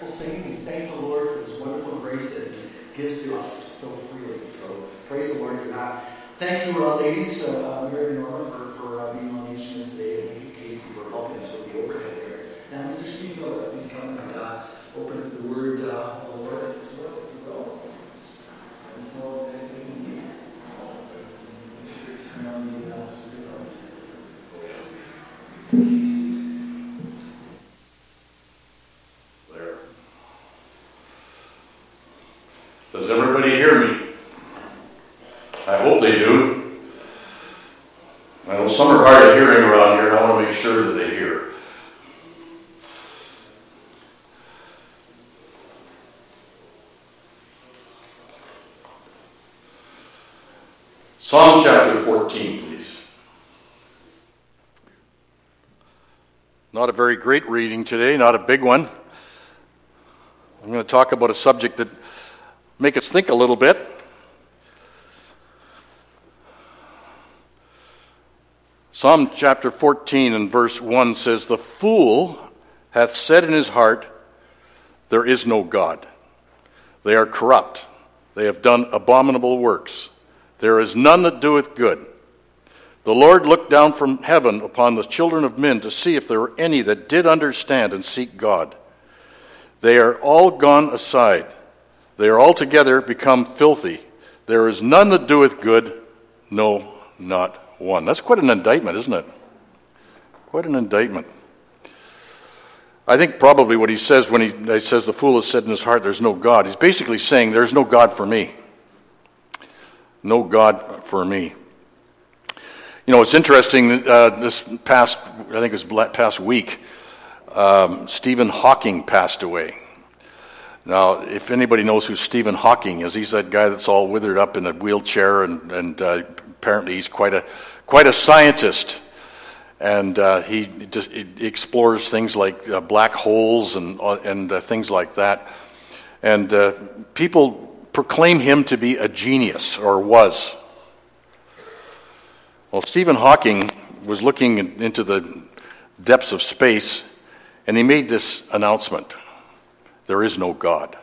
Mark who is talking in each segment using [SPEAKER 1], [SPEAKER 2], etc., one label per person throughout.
[SPEAKER 1] wonderful singing. We thank the Lord for this wonderful grace that He gives to us so freely. So praise the Lord for that. Thank you, ladies, Mary and Norma, for being on the instruments today, and thank you, Casey, for helping us with the overhead there. Now, Mr. Steve, please come and open up the Word of the Lord to us, if you will. And so, turn on the Casey.
[SPEAKER 2] There. Does everybody hear me? I hope they do. I know some are hard of hearing around here, and I want to make sure that they hear. Psalm chapter 14, please. Not a very great reading today, not a big one. I'm going to talk about a subject that make us think a little bit. Psalm chapter 14 and verse 1 says, "The fool hath said in his heart, there is no God. They are corrupt. They have done abominable works. There is none that doeth good. The Lord looked down from heaven upon the children of men to see if there were any that did understand and seek God. They are all gone aside. They are altogether become filthy. There is none that doeth good, no, not one." That's quite an indictment, isn't it? Quite an indictment. I think probably what he says when he says the fool has said in his heart there's no God, he's basically saying there's no God for me. No God for me. You know, it's interesting, this past week, Stephen Hawking passed away. Now, if anybody knows who Stephen Hawking is, he's that guy that's all withered up in a wheelchair, and apparently he's quite a scientist. And he explores things like black holes and things like that. And people proclaim him to be a genius, or was. Well, Stephen Hawking was looking into the depths of space, and he made this announcement: there is no God.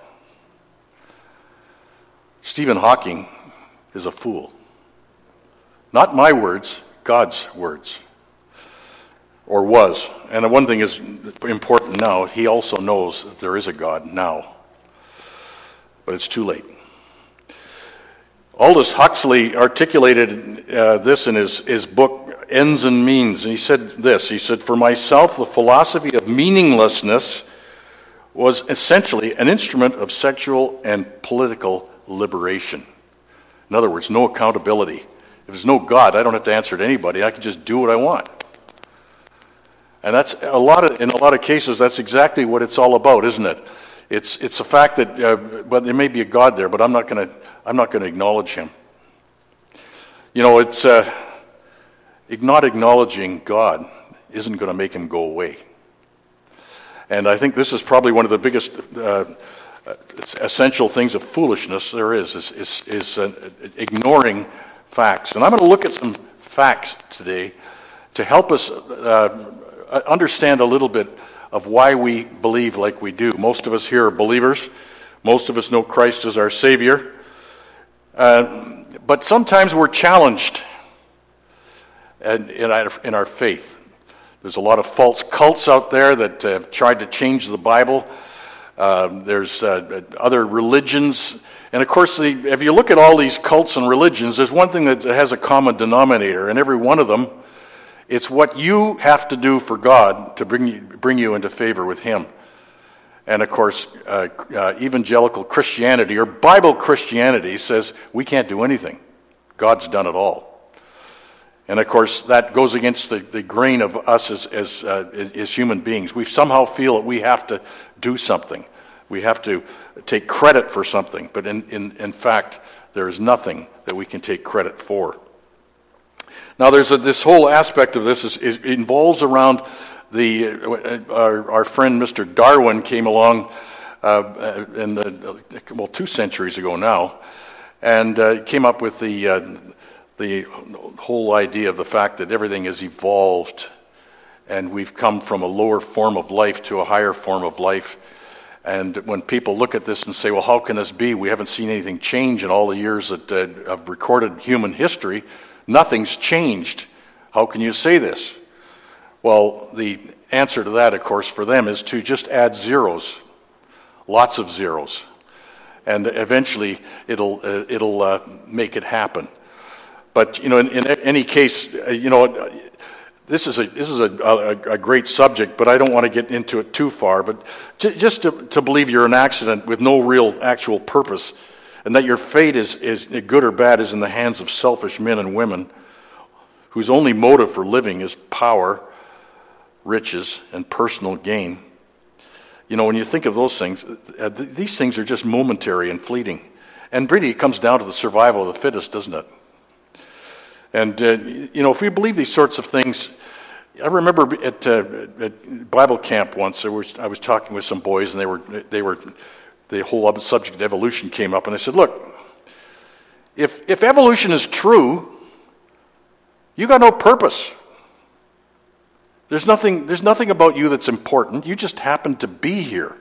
[SPEAKER 2] Stephen Hawking is a fool. Not my words, God's words. Or was. And one thing is important now, he also knows that there is a God now. But it's too late. Aldous Huxley articulated this in his book, Ends and Means. And he said this, he said, "For myself, the philosophy of meaninglessness was essentially an instrument of sexual and political liberation." In other words, no accountability. If there's no God, I don't have to answer to anybody. I can just do what I want. And that's in a lot of cases, that's exactly what it's all about, isn't it? It's the fact that, but there may be a God there, but I'm not going to acknowledge Him. You know, it's not acknowledging God isn't going to make Him go away. And I think this is probably one of the biggest essential things of foolishness there is ignoring facts. And I'm going to look at some facts today to help us understand a little bit of why we believe like we do. Most of us here are believers. Most of us know Christ as our Savior. But sometimes we're challenged in our faith. There's a lot of false cults out there that have tried to change the Bible. There's other religions. And of course, if you look at all these cults and religions, there's one thing that has a common denominator. And every one of them, it's what you have to do for God to bring you into favor with Him. And of course, evangelical Christianity or Bible Christianity says we can't do anything. God's done it all. And of course, that goes against the grain of us as human beings. We somehow feel that we have to do something. We have to take credit for something. But in fact, there is nothing that we can take credit for. Now, there's this whole aspect of this it involves around our friend Mr. Darwin came along 2 centuries ago now, and came up with the whole idea of the fact that everything has evolved, and we've come from a lower form of life to a higher form of life, And when people look at this and say, well, how can this be? We haven't seen anything change in all the years of recorded human history. Nothing's changed. How can you say this? Well, the answer to that, of course, for them is to just add zeros, lots of zeros. And eventually it'll make it happen. But, in any case, this is a great subject, but I don't want to get into it too far. But just to believe you're an accident with no real actual purpose, and that your fate is good or bad is in the hands of selfish men and women whose only motive for living is power, riches, and personal gain. When you think of those things, these things are just momentary and fleeting. And really, it comes down to the survival of the fittest, doesn't it? And, if we believe these sorts of things, I remember at Bible camp once, I was talking with some boys, and the whole subject of evolution came up, and I said, look, if evolution is true, you got no purpose. There's nothing about you that's important. You just happen to be here.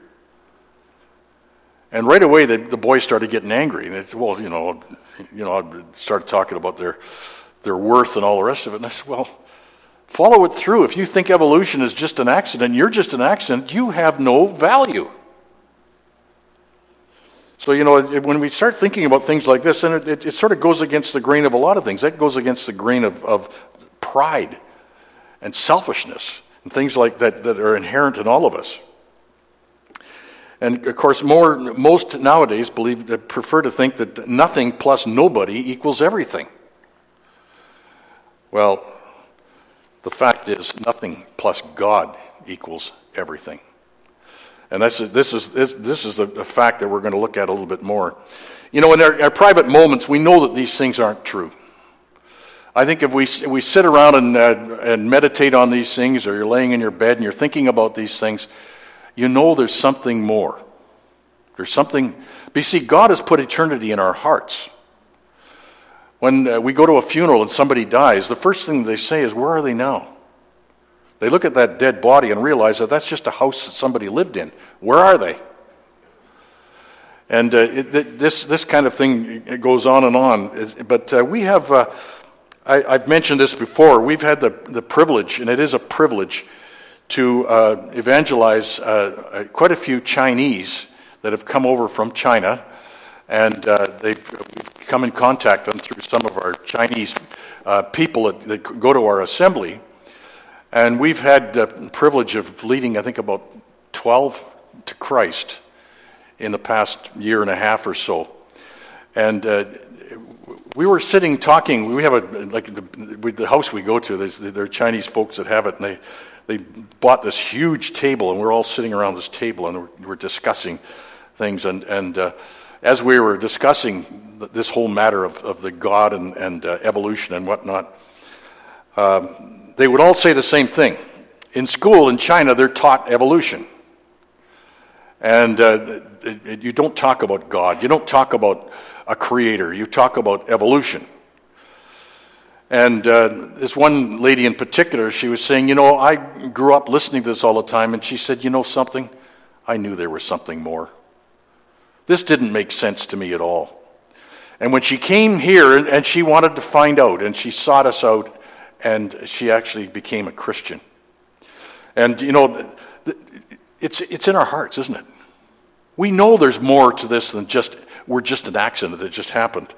[SPEAKER 2] And right away, the boys started getting angry. And they said, well, I started talking about their worth and all the rest of it. And I said, well, follow it through. If you think evolution is just an accident, you're just an accident, you have no value. So, when we start thinking about things like this, and it sort of goes against the grain of a lot of things. That goes against the grain of pride and selfishness and things like that are inherent in all of us. And, of course, most nowadays prefer to think that nothing plus nobody equals everything. Well, the fact is nothing plus God equals everything. And this is a fact that we're going to look at a little bit more. In our private moments, we know that these things aren't true. I think if we sit around and meditate on these things, or you're laying in your bed and you're thinking about these things, there's something more. There's something. But you see, God has put eternity in our hearts. When we go to a funeral and somebody dies, the first thing they say is, where are they now? They look at that dead body and realize that that's just a house that somebody lived in. Where are they? And this kind of thing, it goes on and on. But we have, I've mentioned this before, we've had the privilege, and it is a privilege, to evangelize quite a few Chinese that have come over from China, and they've come in contact with them through some of our Chinese people that go to our assembly. And we've had the privilege of leading, I think, about 12 to Christ in the past year and a half or so. And we were sitting talking. We have the house we go to, there are Chinese folks that have it, and they bought this huge table, and we're all sitting around this table, and we're discussing things. And as we were discussing this whole matter of the God and evolution and whatnot, they would all say the same thing. In school in China, they're taught evolution. And you don't talk about God. You don't talk about a creator. You talk about evolution. And this one lady in particular, she was saying, I grew up listening to this all the time. And she said, something? I knew there was something more. This didn't make sense to me at all. And when she came here and she wanted to find out, and she sought us out, and she actually became a Christian. And, it's in our hearts, isn't it? We know there's more to this than we're just an accident that just happened.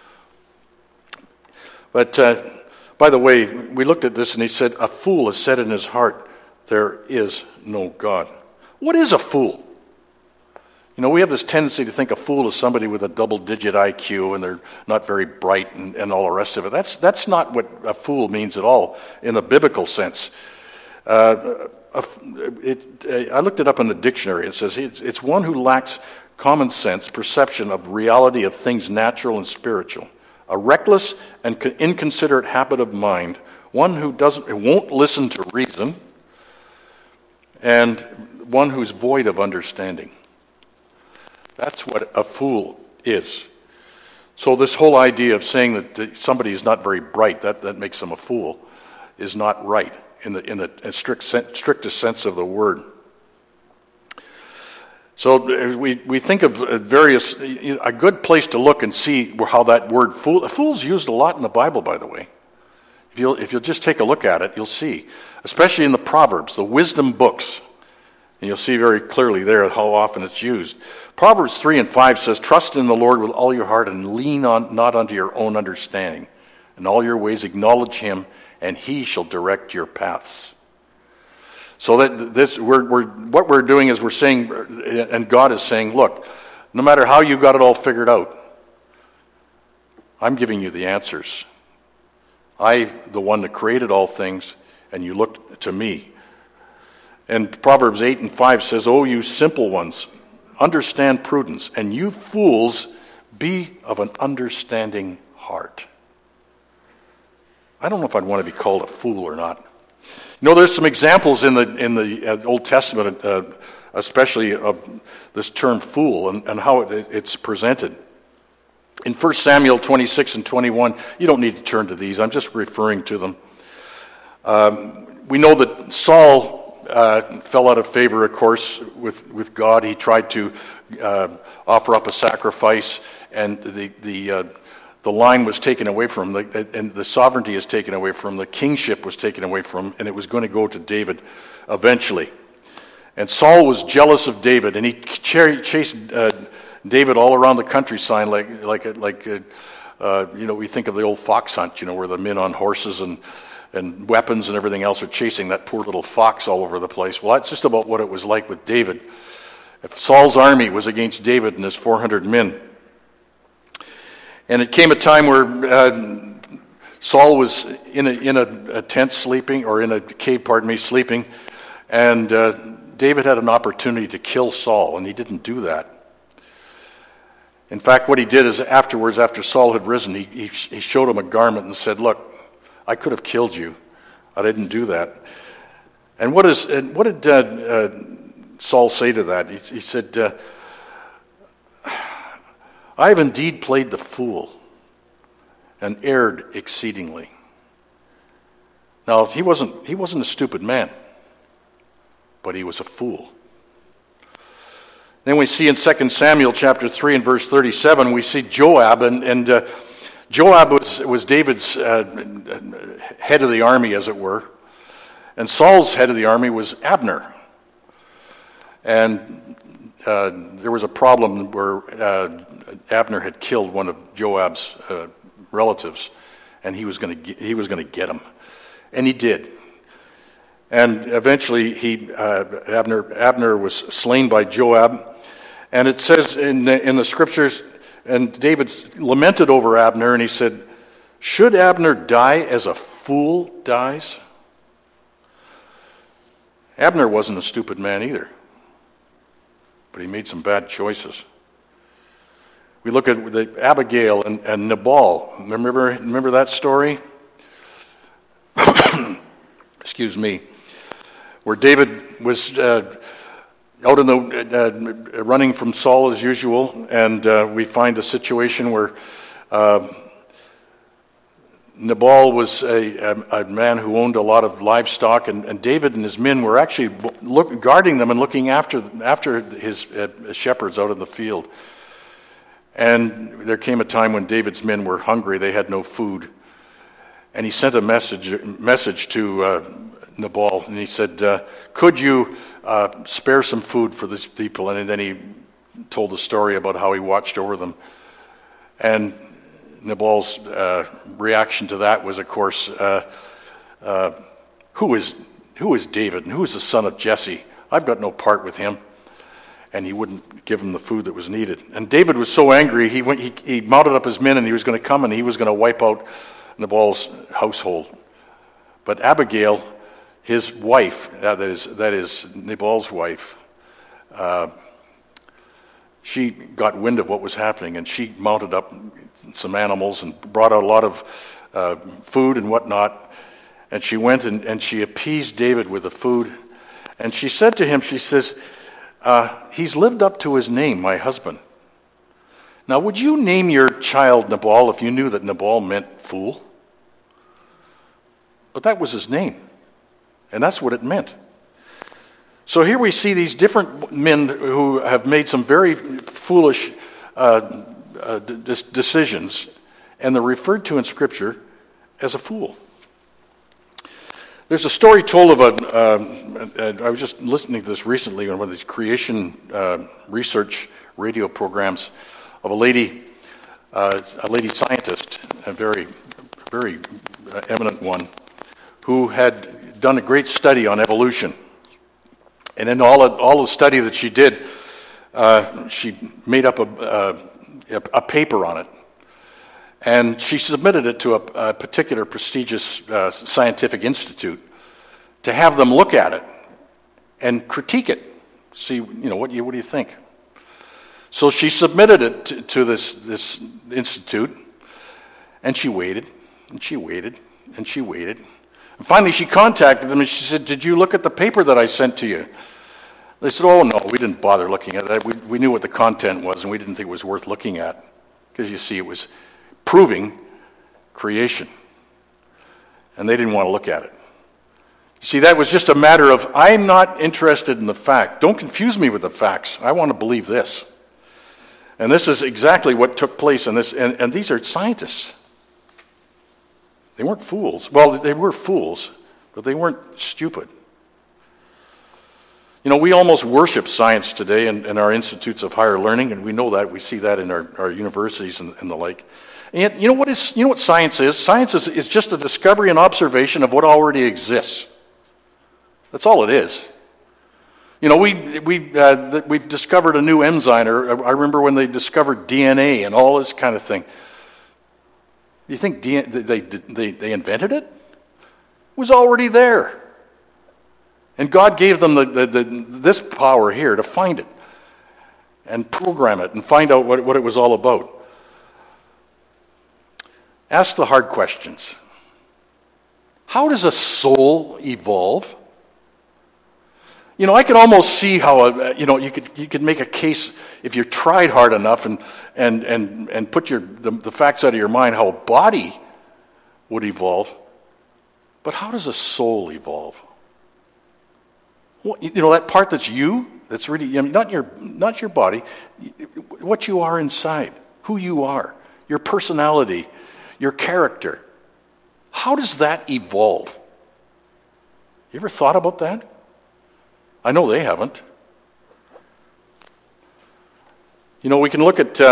[SPEAKER 2] But, by the way, we looked at this and he said, a fool has said in his heart, there is no God. What is a fool? We have this tendency to think a fool is somebody with a double-digit IQ and they're not very bright and all the rest of it. That's not what a fool means at all in the biblical sense. I looked it up in the dictionary. It says it's one who lacks common sense, perception of reality of things natural and spiritual, a reckless and inconsiderate habit of mind, one who won't listen to reason, and one who's void of understanding. That's what a fool is. So this whole idea of saying that somebody is not very bright, that makes them a fool, is not right in the strictest sense of the word. So we think of various, a good place to look and see how that word fool's used a lot in the Bible, by the way. If you'll just take a look at it, you'll see, especially in the Proverbs, the wisdom books, and you'll see very clearly there how often it's used. Proverbs 3 and 5 says, "Trust in the Lord with all your heart and lean on not unto your own understanding. In all your ways acknowledge him, and he shall direct your paths." So that what we're doing is we're saying, and God is saying, look, no matter how you got it all figured out, I'm giving you the answers. I, the one that created all things, and you look to me. And Proverbs 8 and 5 says, "O you simple ones, understand prudence, and you fools, be of an understanding heart." I don't know if I'd want to be called a fool or not. You know, there's some examples in the Old Testament, especially of this term fool and how it's presented. In 1 Samuel 26 and 21, you don't need to turn to these, I'm just referring to them. We know that Saul fell out of favor, of course, with God. He tried to offer up a sacrifice, and the line was taken away from him, and the sovereignty is taken away from him, the kingship was taken away from him, and it was going to go to David eventually. And Saul was jealous of David, and he chased David all around the countryside like we think of the old fox hunt, where the men on horses and weapons and everything else are chasing that poor little fox all over the place. Well, that's just about what it was like with David. If Saul's army was against David and his 400 men. And it came a time where Saul was in a tent sleeping, or in a cave, sleeping, and David had an opportunity to kill Saul, and he didn't do that. In fact, what he did is afterwards, after Saul had risen, he showed him a garment and said, "Look, I could have killed you. I didn't do that." And what did Saul say to that? He said, "I have indeed played the fool and erred exceedingly." Now, he wasn't a stupid man, but he was a fool. Then we see in 2 Samuel chapter 3 and verse 37, we see Joab, and Joab was David's head of the army, as it were, and Saul's head of the army was Abner. And there was a problem where Abner had killed one of Joab's relatives, and he was going to get him, and he did. And eventually, Abner was slain by Joab, and it says in the scriptures, and David lamented over Abner, and he said, "Should Abner die as a fool dies?" Abner wasn't a stupid man either, but he made some bad choices. We look at Abigail and Nabal. Remember that story? Excuse me. Where David was out in the running from Saul as usual, and we find a situation where Nabal was a man who owned a lot of livestock, and David and his men were actually guarding them and looking after his shepherds out in the field. And there came a time when David's men were hungry; they had no food, and he sent a message to Nabal, and he said, "Could you spare some food for these people?" And then he told the story about how he watched over them. And Nabal's reaction to that was, of course, who is David, and who is the son of Jesse? I've got no part with him. And he wouldn't give him the food that was needed. And David was so angry, he mounted up his men, and he was going to come and he was going to wipe out Nabal's household. But Abigail, his wife, that is Nabal's wife, she got wind of what was happening, and she mounted up some animals and brought out a lot of food and whatnot. And she went and she appeased David with the food. And she said to him, she says, "He's lived up to his name, my husband. Now, would you name your child Nabal if you knew that Nabal meant fool?" But that was his name, and that's what it meant. So here we see these different men who have made some very foolish decisions, and they're referred to in Scripture as a fool. There's a story told of I was just listening to this recently on one of these creation research radio programs of a lady scientist, a very, very eminent one, who had done a great study on evolution. And in all the study that she did, she made up a paper on it. And she submitted it to a particular prestigious scientific institute to have them look at it and critique it. See, what do you think? So she submitted it to this institute, and she waited, and she waited, and she waited. And finally she contacted them, and she said, "Did you look at the paper that I sent to you?" They said, "Oh, no, we didn't bother looking at it. We knew what the content was, and we didn't think it was worth looking at." Because you see, it was proving creation. And they didn't want to look at it. You see, that was just a matter of, I'm not interested in the fact. Don't confuse me with the facts. I want to believe this. And this is exactly what took place in this. And these are scientists. They weren't fools. Well, they were fools, but they weren't stupid. We almost worship science today in our institutes of higher learning, and we know that. We see that in our universities and the like. And yet, you know what science is? Science is just a discovery and observation of what already exists. That's all it is. We've discovered a new enzyme, or I remember when they discovered DNA and all this kind of thing. You think they invented it? It was already there. And God gave them this power here to find it and program it and find out what it was all about. Ask the hard questions. How does a soul evolve? I can almost see how you could make a case if you tried hard enough and put the facts out of your mind how a body would evolve. But how does a soul evolve? That part that's you, that's really not your body, what you are inside, who you are, your personality, your character. How does that evolve? You ever thought about that? I know they haven't. We can look at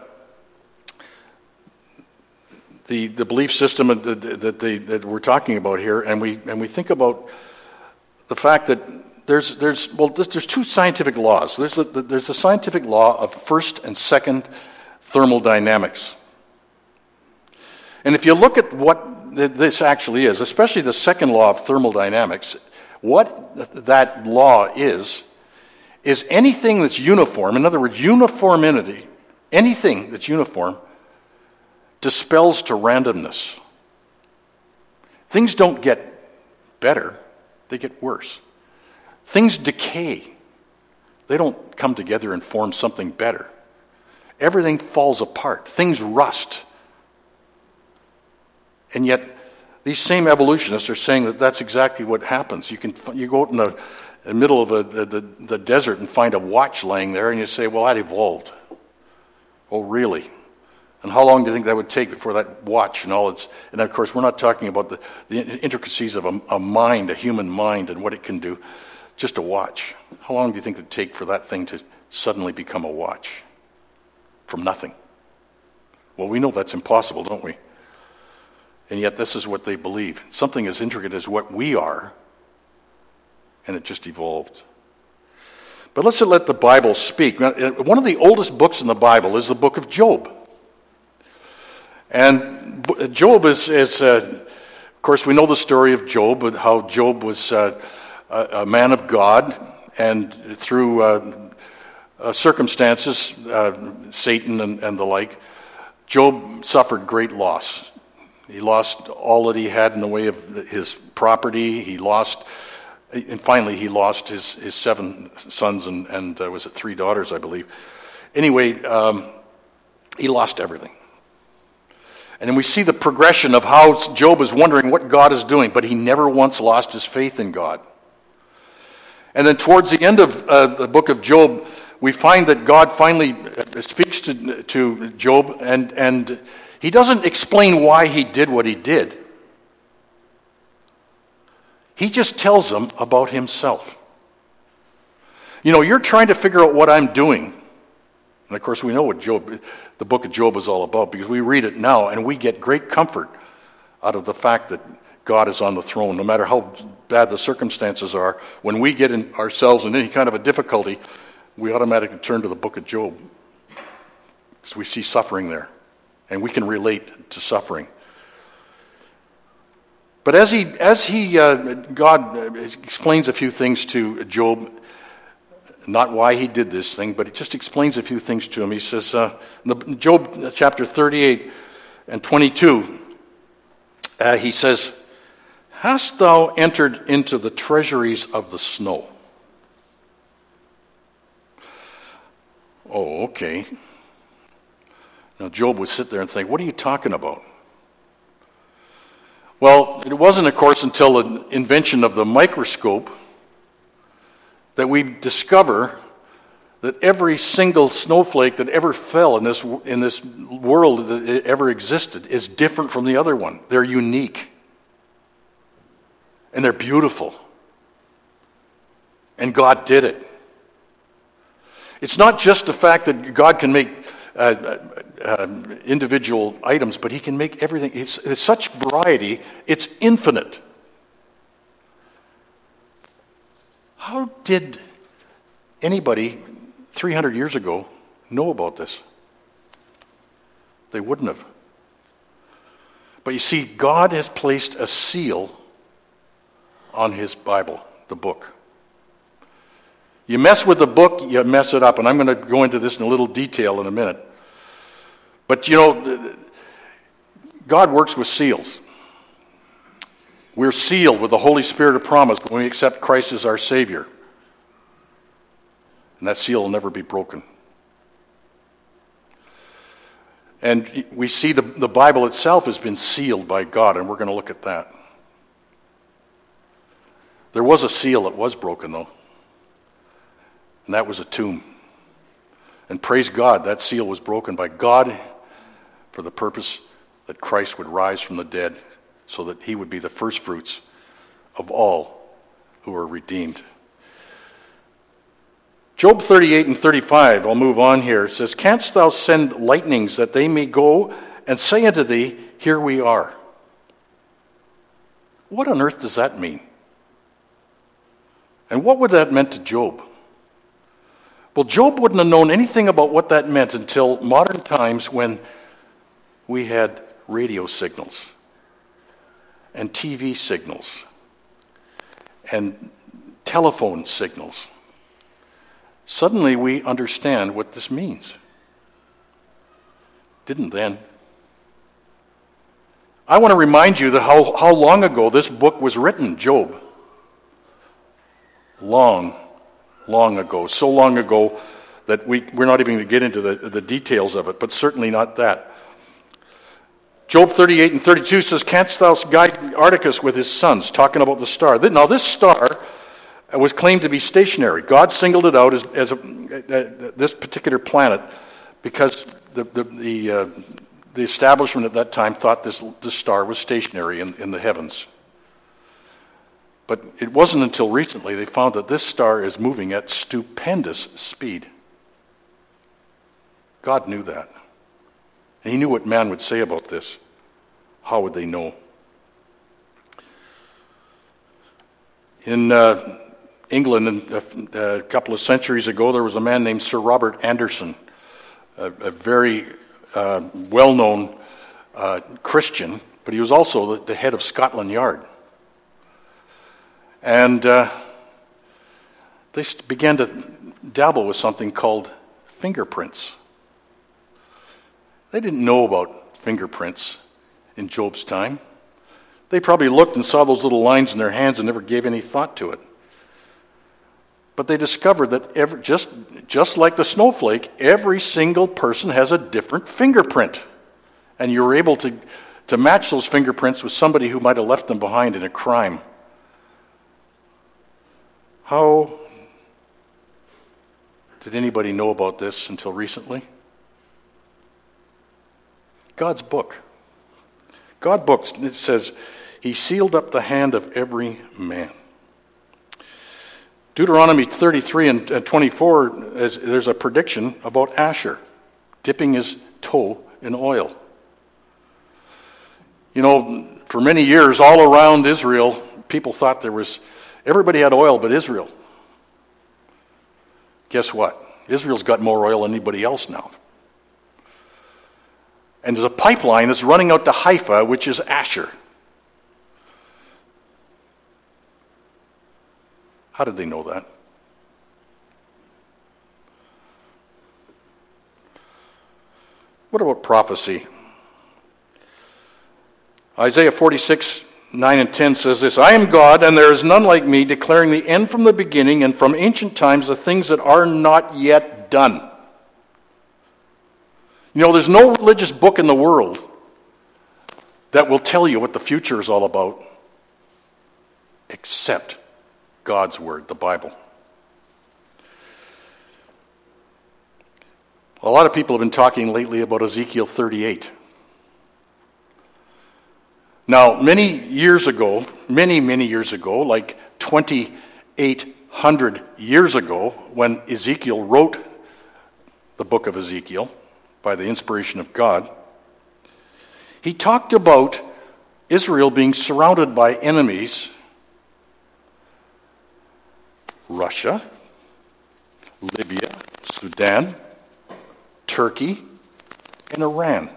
[SPEAKER 2] the belief system that we're talking about here, and we think about the fact that there's two scientific laws. There's the scientific law of first and second thermodynamics. And if you look at what this actually is, especially the second law of thermodynamics, what that law is anything that's uniform. In other words, uniformity, anything that's uniform dispels to randomness. Things don't get better, they get worse. Things decay. They don't come together and form something better. Everything falls apart. Things rust. And yet, these same evolutionists are saying that that's exactly what happens. You go out in the middle of the desert and find a watch laying there, and you say, well, that evolved. Oh, really? And how long do you think that would take before that watch and all its... And of course, we're not talking about the intricacies of a mind, a human mind, and what it can do. Just a watch. How long do you think it would take for that thing to suddenly become a watch? From nothing. Well, we know that's impossible, don't we? And yet this is what they believe. Something as intricate as what we are, and it just evolved. But let's let the Bible speak. One of the oldest books in the Bible is the book of Job. And Job is of course, we know the story of Job, how Job was a man of God, and through circumstances, Satan and the like, Job suffered great loss. He lost all that he had in the way of his property. And finally he lost his 7 sons and was it 3 daughters, I believe. Anyway, he lost everything. And then we see the progression of how Job is wondering what God is doing, but he never once lost his faith in God. And then towards the end of the book of Job, we find that God finally speaks to Job, and he doesn't explain why he did what he did. He just tells them about himself. You're trying to figure out what I'm doing. And of course, we know what the book of Job is all about, because we read it now and we get great comfort out of the fact that God is on the throne. No matter how bad the circumstances are, when we get ourselves in any kind of a difficulty, we automatically turn to the book of Job, because we see suffering there, and we can relate to suffering. But God explains a few things to Job, not why he did this thing, but it just explains a few things to him. He says, in Job chapter 38 and 22, he says, "Hast thou entered into the treasuries of the snow?" Oh, okay. Now Job would sit there and think, what are you talking about? Well, it wasn't, of course, until the invention of the microscope that we discover that every single snowflake that ever fell in this world that ever existed is different from the other one. They're unique. And they're beautiful. And God did it. It's not just the fact that God can make individual items, but he can make everything. It's such variety, it's infinite. How did anybody 300 years ago know about this? They wouldn't have. But you see, God has placed a seal on his Bible, the book. You mess with the book, you mess it up. And I'm going to go into this in a little detail in a minute. But God works with seals. We're sealed with the Holy Spirit of promise when we accept Christ as our Savior. And that seal will never be broken. And we see the Bible itself has been sealed by God, and we're going to look at that. There was a seal that was broken, though. And that was a tomb. And praise God, that seal was broken by God for the purpose that Christ would rise from the dead, so that he would be the first fruits of all who are redeemed. Job 38 and 35, I'll move on here. It says, "Canst thou send lightnings that they may go and say unto thee, Here we are?" What on earth does that mean? And what would that mean to Job? Well, Job wouldn't have known anything about what that meant until modern times, when we had radio signals and TV signals and telephone signals. Suddenly we understand what this means. Didn't then. I want to remind you that how long ago this book was written, Job. Long ago. So long ago that we're not even going to get into the details of it, but certainly not that. Job 38 and 32 says, "Canst thou guide Articus with his sons?" Talking about the star. Now this star was claimed to be stationary. God singled it out as this particular planet because the establishment at that time thought this star was stationary in the heavens. But it wasn't until recently they found that this star is moving at stupendous speed. God knew that. And he knew what man would say about this. How would they know? In England, a couple of centuries ago, there was a man named Sir Robert Anderson, a very well-known Christian, but he was also the head of Scotland Yard. And they began to dabble with something called fingerprints. They didn't know about fingerprints in Job's time. They probably looked and saw those little lines in their hands and never gave any thought to it. But they discovered that just like the snowflake, every single person has a different fingerprint. And you were able to match those fingerprints with somebody who might have left them behind in a crime. How Did anybody know about this until recently? God's book. God books, it says, he sealed up the hand of every man. Deuteronomy 33 and 24, there's a prediction about Asher dipping his toe in oil. You know, for many years, all around Israel, people thought everybody had oil but Israel. Guess what? Israel's got more oil than anybody else now. And there's a pipeline that's running out to Haifa, which is Asher. How did they know that? What about prophecy? Isaiah 46, 9 and 10 says this, I am God, and there is none like me, declaring the end from the beginning, and from ancient times the things that are not yet done. You know, there's no religious book in the world that will tell you what the future is all about, except God's Word, the Bible. A lot of people have been talking lately about Ezekiel 38. Now, many years ago, like 2,800 years ago, when Ezekiel wrote the book of Ezekiel by the inspiration of God, he talked about Israel being surrounded by enemies, Russia, Libya, Sudan, Turkey, and Iran.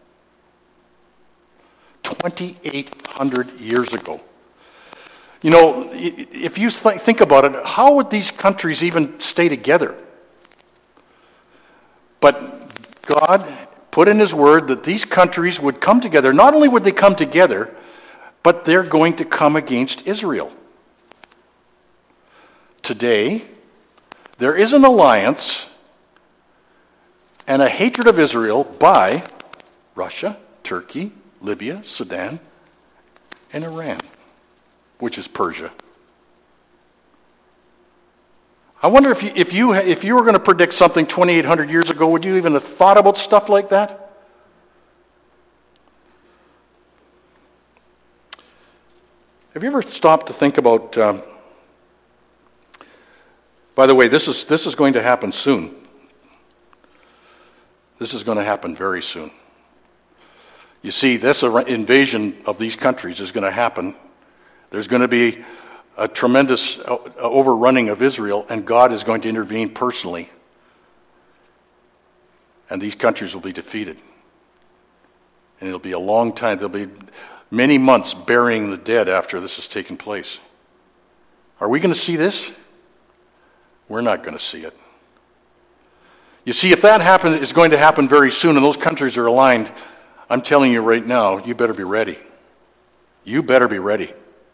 [SPEAKER 2] 2,800 years ago. You know, if you think about it, how would these countries even stay together? But God put in his word that these countries would come together. Not only would they come together, but they're going to come against Israel. Today, there is an alliance and a hatred of Israel by Russia, Turkey, Libya, Sudan, and Iran, which is Persia. I wonder if you were going to predict something 2,800 years ago, would you even have thought about stuff like that? Have you ever stopped to think about? By the way, this is going to happen soon. This is going to happen very soon. You see, this invasion of these countries is going to happen. There's going to be a tremendous overrunning of Israel, and God is going to intervene personally. And these countries will be defeated. And it'll be a long time. There'll be many months burying the dead after this has taken place. Are we going to see this? We're not going to see it. You see, if that happens, it's going to happen very soon, and those countries are aligned, I'm telling you right now, you better be ready. You better be ready.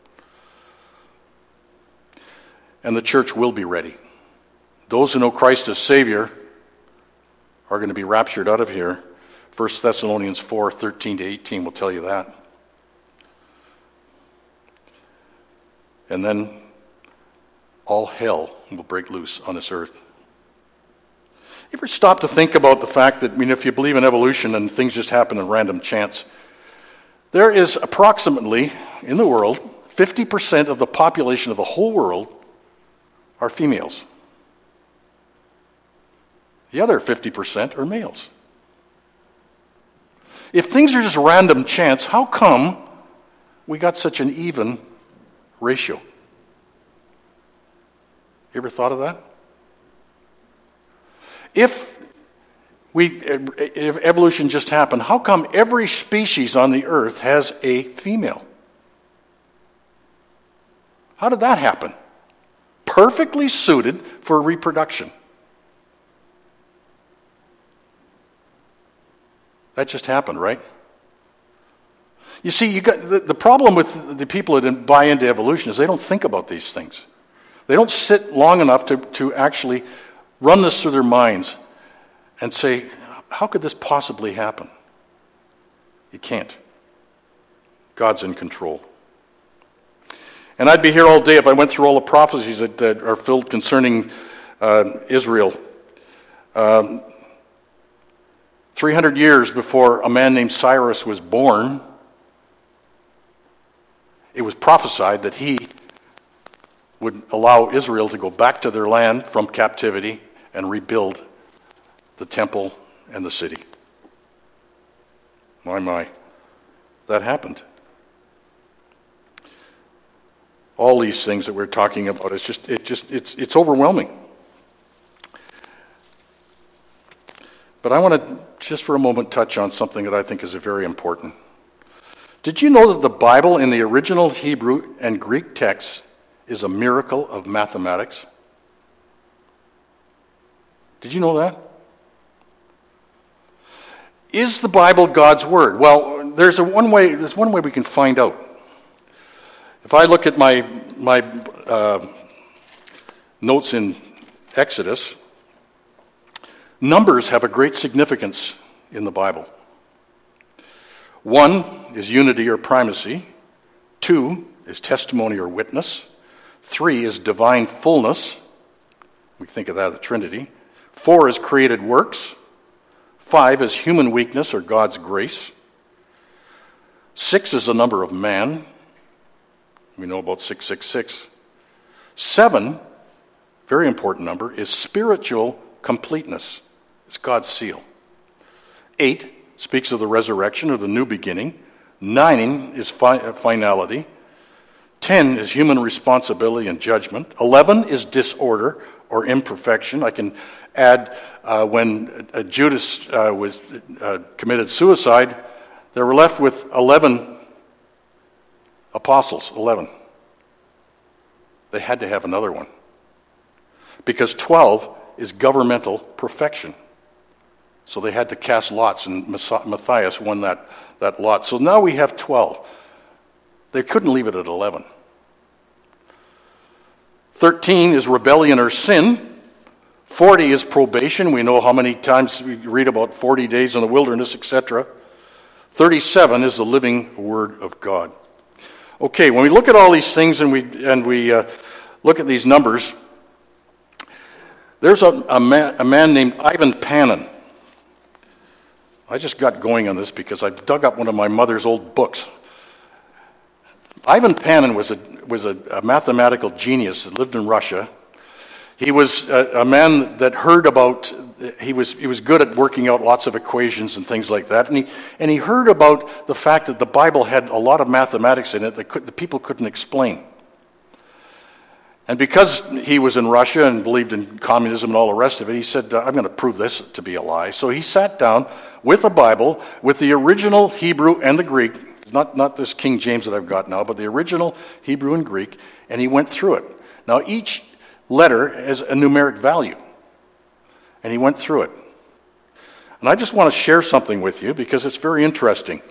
[SPEAKER 2] And the church will be ready. Those who know Christ as Savior are going to be raptured out of here. 1 Thessalonians 4, 13 to 18 will tell you that. And then all hell will break loose on this earth. You ever stop to think about the fact that, if you believe in evolution and things just happen in random chance, there is approximately, in the world, 50% of the population of the whole world are females. The other 50% are males. If things are just random chance, how come we got such an even ratio? You ever thought of that? If evolution just happened, how come every species on the earth has a female? How did that happen? Perfectly suited for reproduction. That just happened, right? You see, you got the problem with the people that buy into evolution is they don't think about these things. They don't sit long enough to actually run this through their minds and say, how could this possibly happen? You can't. God's in control. And I'd be here all day if I went through all the prophecies that are filled concerning Israel. 300 years before a man named Cyrus was born, it was prophesied that he would allow Israel to go back to their land from captivity and rebuild the temple and the city. My, that happened. All these things that we're talking about, it's overwhelming. But I want to just for a moment touch on something that I think is very important. Did you know that the Bible in the original Hebrew and Greek texts is a miracle of mathematics? Did you know that? Is the Bible God's Word? Well, there's one way we can find out. If I look at my notes in Exodus, numbers have a great significance in the Bible. 1 is unity or primacy. 2 is testimony or witness. 3 is divine fullness. We think of that as the Trinity. 4 is created works. 5 is human weakness or God's grace. 6 is the number of man. We know about 666. 7, very important number, is spiritual completeness. It's God's seal. 8 speaks of the resurrection or the new beginning. 9 is finality. 10 is human responsibility and judgment. 11 is disorder or imperfection. I can add when Judas committed suicide, they were left with 11 apostles, 11. They had to have another one. Because 12 is governmental perfection. So they had to cast lots, and Matthias won that lot. So now we have 12. They couldn't leave it at 11. 13 is rebellion or sin. 40 is probation. We know how many times we read about 40 days in the wilderness, etc. 37 is the living Word of God. Okay, when we look at all these things and we look at these numbers, there's a man named Ivan Panin. I just got going on this because I dug up one of my mother's old books. Ivan Panin was a mathematical genius that lived in Russia. He was a man that heard about, he was good at working out lots of equations and things like that, and he heard about the fact that the Bible had a lot of mathematics in it that the people couldn't explain. And because he was in Russia and believed in communism and all the rest of it, he said, I'm going to prove this to be a lie. So he sat down with a Bible, with the original Hebrew and the Greek, not this King James that I've got now, but the original Hebrew and Greek, and he went through it. Now each letter has a numeric value, and he went through it. And I just want to share something with you because it's very interesting.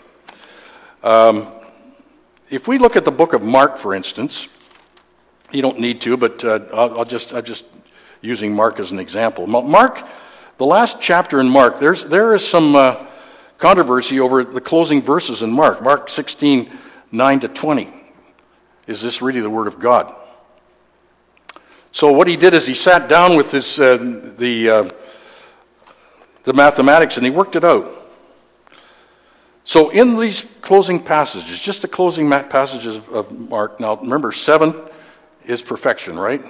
[SPEAKER 2] If we look at the book of Mark, for instance, you don't need to, but I'm just using Mark as an example. Mark, the last chapter in Mark, there is some controversy over the closing verses in Mark. Mark 16, 9 to 20. Is this really the Word of God? So what he did is he sat down with the mathematics and he worked it out. So in these closing passages, just the closing passages of Mark, now remember 7 is perfection, right?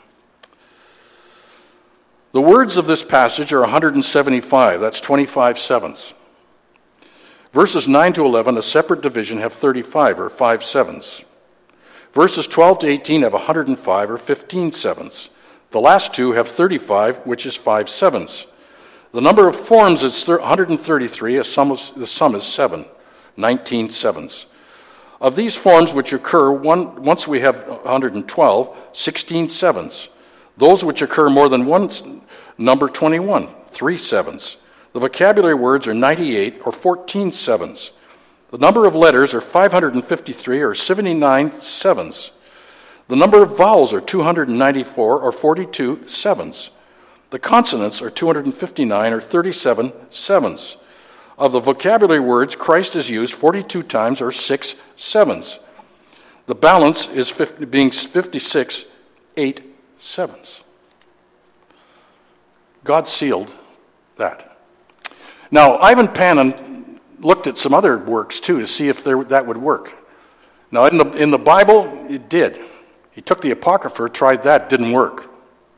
[SPEAKER 2] The words of this passage are 175. That's 25 sevens. Verses 9 to 11, a separate division, have 35, or 5 sevens. Verses 12 to 18 have 105, or 15 sevens. The last two have 35, which is 5 sevens. The number of forms is 133, the sum is 7, 19 sevens. Of these forms which occur, once we have 112, 16 sevens. Those which occur more than once number 21, 3 sevens. The vocabulary words are 98, or 14 sevens. The number of letters are 553, or 79 sevens. The number of vowels are 294, or 42 sevens. The consonants are 259, or 37 sevens. Of the vocabulary words, Christ is used 42 times, or 6 sevens. The balance is being 56, 8 sevens. God sealed that. Now, Ivan Panin looked at some other works too to see if that would work. Now, in the Bible, it did. He took the Apocrypha, tried that, didn't work.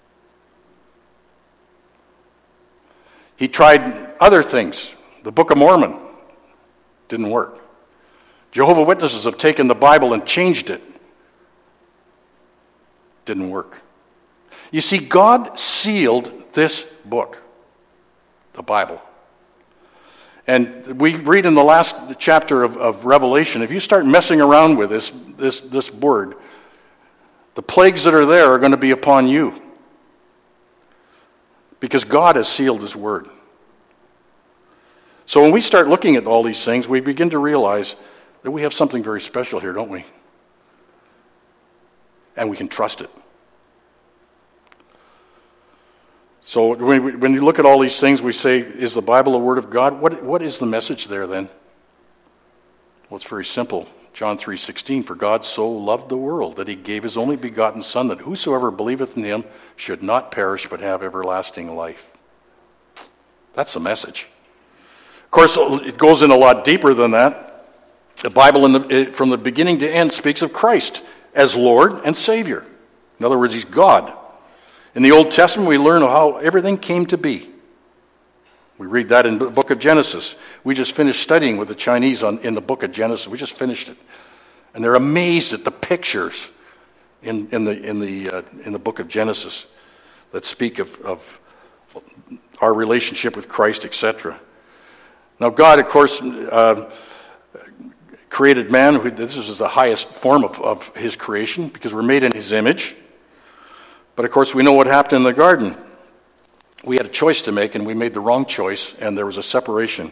[SPEAKER 2] He tried other things. The Book of Mormon didn't work. Jehovah's Witnesses have taken the Bible and changed it. Didn't work. You see, God sealed this book, the Bible. And we read in the last chapter of Revelation, if you start messing around with this word, the plagues that are there are going to be upon you. Because God has sealed his word. So when we start looking at all these things, we begin to realize that we have something very special here, don't we? And we can trust it. So when you look at all these things, we say, is the Bible a word of God? What is the message there then? Well, it's very simple. John 3:16, for God so loved the world that he gave his only begotten Son, that whosoever believeth in him should not perish but have everlasting life. That's the message. Of course, it goes in a lot deeper than that. The Bible, from the beginning to end, speaks of Christ as Lord and Savior. In other words, he's God. In the Old Testament, we learn how everything came to be. We read that in the book of Genesis. We just finished studying with the Chinese in the book of Genesis. We just finished it. And they're amazed at the pictures in the book of Genesis that speak of our relationship with Christ, etc. Now, God, of course, created man. This is the highest form of his creation because we're made in his image. But, of course, we know what happened in the garden. We had a choice to make, and we made the wrong choice, and there was a separation.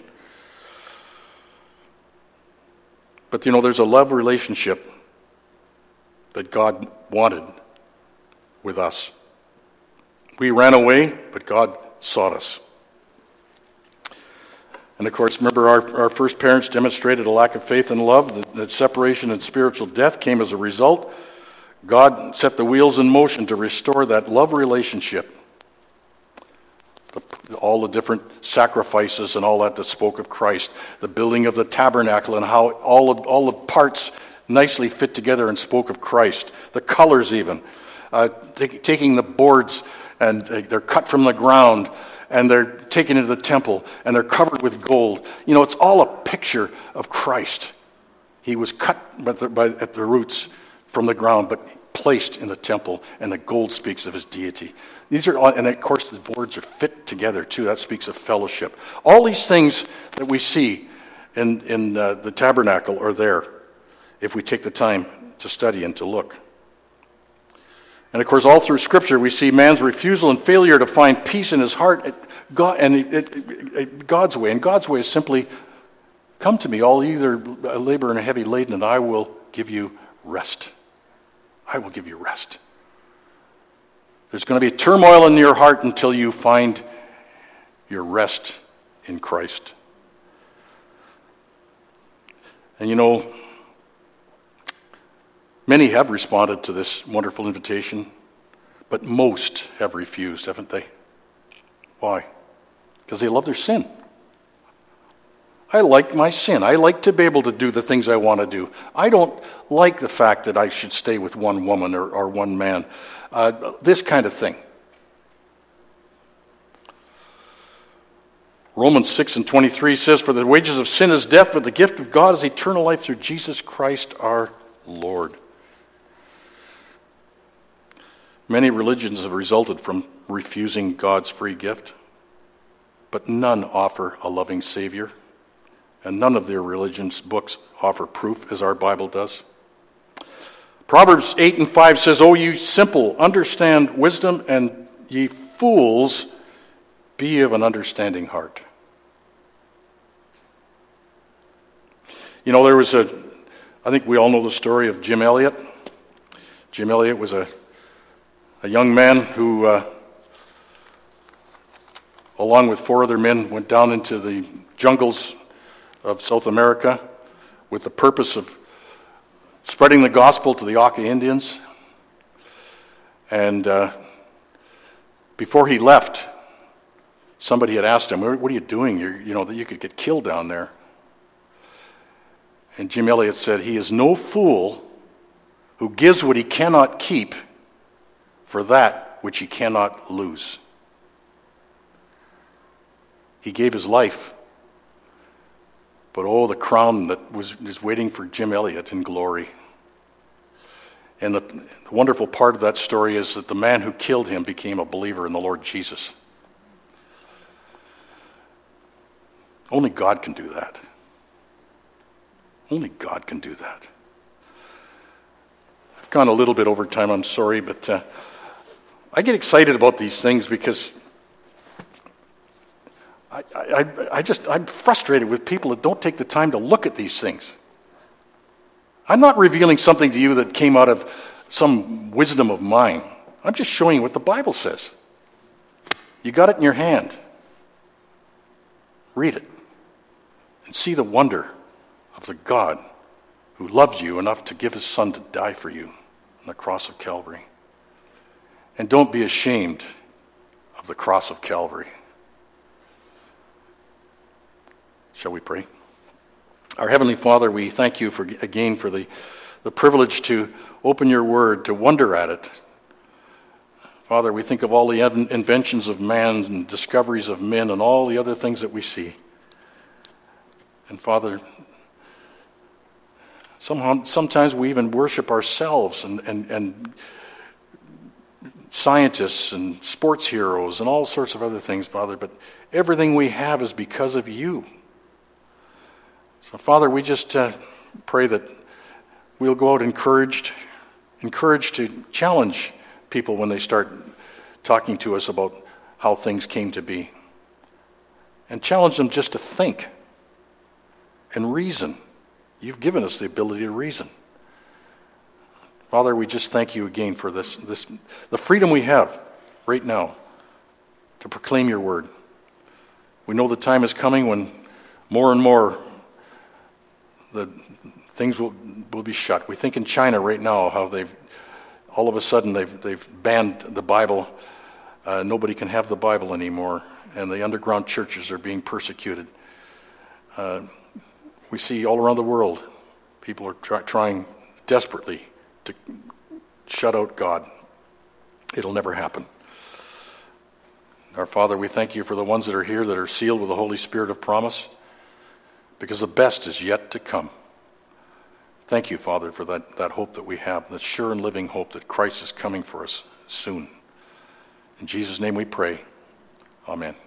[SPEAKER 2] But, there's a love relationship that God wanted with us. We ran away, but God sought us. And, of course, remember our first parents demonstrated a lack of faith and love. That separation and spiritual death came as a result. God set the wheels in motion to restore that love relationship. All the different sacrifices and all that spoke of Christ, the building of the tabernacle and how all the parts nicely fit together and spoke of Christ. The colors even, taking the boards and they're cut from the ground and they're taken into the temple and they're covered with gold. It's all a picture of Christ. He was cut at the roots from the ground, but placed in the temple, and the gold speaks of his deity. These are, and of course the boards are fit together too. That speaks of fellowship. All these things that we see in the tabernacle are there if we take the time to study and to look. And of course, all through Scripture, we see man's refusal and failure to find peace in his heart, God's way. And God's way is simply, come to me, all either labor and heavy laden, and I will give you rest. I will give you rest. There's going to be turmoil in your heart until you find your rest in Christ. And many have responded to this wonderful invitation, but most have refused, haven't they? Why? Because they love their sin. I like my sin. I like to be able to do the things I want to do. I don't like the fact that I should stay with one woman or one man. This kind of thing. Romans 6:23 says, for the wages of sin is death, but the gift of God is eternal life through Jesus Christ our Lord. Many religions have resulted from refusing God's free gift, but none offer a loving Savior. And none of their religion's books offer proof as our Bible does. Proverbs 8:5 says, O you simple, understand wisdom, and ye fools, be of an understanding heart. There was I think we all know the story of Jim Elliot. Jim Elliot was a young man who, along with 4 other men, went down into the jungles of South America with the purpose of spreading the gospel to the Auca Indians. And before he left, somebody had asked him, what are you doing? You could get killed down there. And Jim Elliot said, he is no fool who gives what he cannot keep for that which he cannot lose. He gave his life, but the crown that is waiting for Jim Elliot in glory. And the wonderful part of that story is that the man who killed him became a believer in the Lord Jesus. Only God can do that. Only God can do that. I've gone a little bit over time, I'm sorry, but I get excited about these things because I'm frustrated with people that don't take the time to look at these things. I'm not revealing something to you that came out of some wisdom of mine. I'm just showing you what the Bible says. You got it in your hand. Read it and see the wonder of the God who loves you enough to give his son to die for you on the cross of Calvary. And don't be ashamed of the cross of Calvary. Shall we pray? Our Heavenly Father, we thank you for the privilege to open your word, to wonder at it. Father, we think of all the inventions of man and discoveries of men and all the other things that we see. And Father, sometimes we even worship ourselves and scientists and sports heroes and all sorts of other things, Father, but everything we have is because of you. So, Father, we just pray that we'll go out encouraged to challenge people when they start talking to us about how things came to be. And challenge them just to think and reason. You've given us the ability to reason. Father, we just thank you again for this the freedom we have right now to proclaim your word. We know the time is coming when more and more the things will be shut. We think in China right now how they've all of a sudden they've banned the Bible. Nobody can have the Bible anymore, and the underground churches are being persecuted. We see all around the world people are trying desperately to shut out God. It'll never happen. Our Father, we thank you for the ones that are here that are sealed with the Holy Spirit of promise, because the best is yet to come. Thank you, Father, for that hope that we have, that sure and living hope that Christ is coming for us soon. In Jesus' name we pray. Amen.